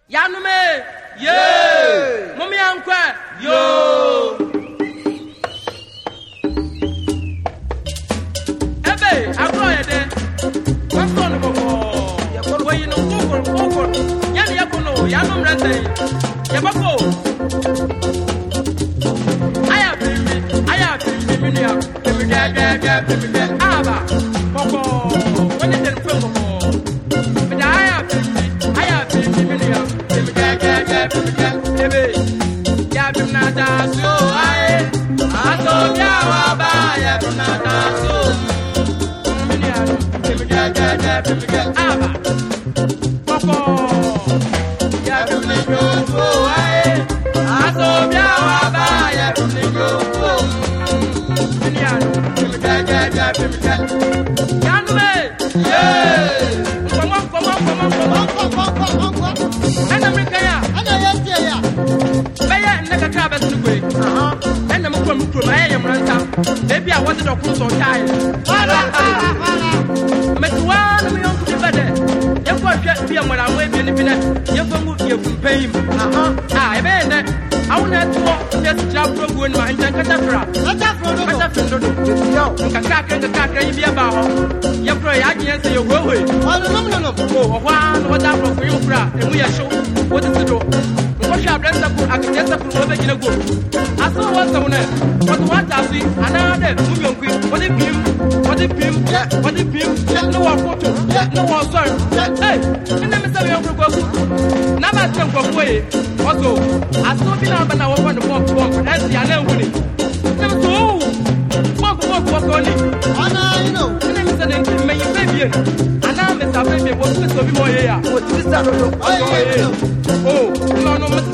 Yanume, yeah, Mummy Uncle, yo. Ebe, I'm going there. What's on the ball? Where you know, Coco, Yan Yakono, Yanum Rente, Yabako. I have been, Ava, Coco, when it is Coco. But I have been, Yabinata, so I told Yawaba, Yabinata, so Ava, Coco, Yabinata, I told Yawaba, Yabinata, Yanume, yeah, come on. And America, Naka Cabas to Gray. And I'm from Kumaya Ranta. Maybe I wanted a cruise on time. Metuan, we don't be better. You can't be when I'm waving in it. You can pay him. I bet I want to walk just jump from one mind and Catafra. Catafra, you about. You pray, I can't say your way. Oh, one, what up for you, and we are sure what is the door. What I can just put over in a group. I saw what's on it. But what I see, another moving quick. What if him? No one photo. No one sorry. Hey, and then Mr. Young Never come from way. Also, I saw the number now on the walk, and the other winning. Walk on it. I know. And then Mr. Lincoln, may you baby. And now Mr. Baby was supposed to be more here. Oh, no,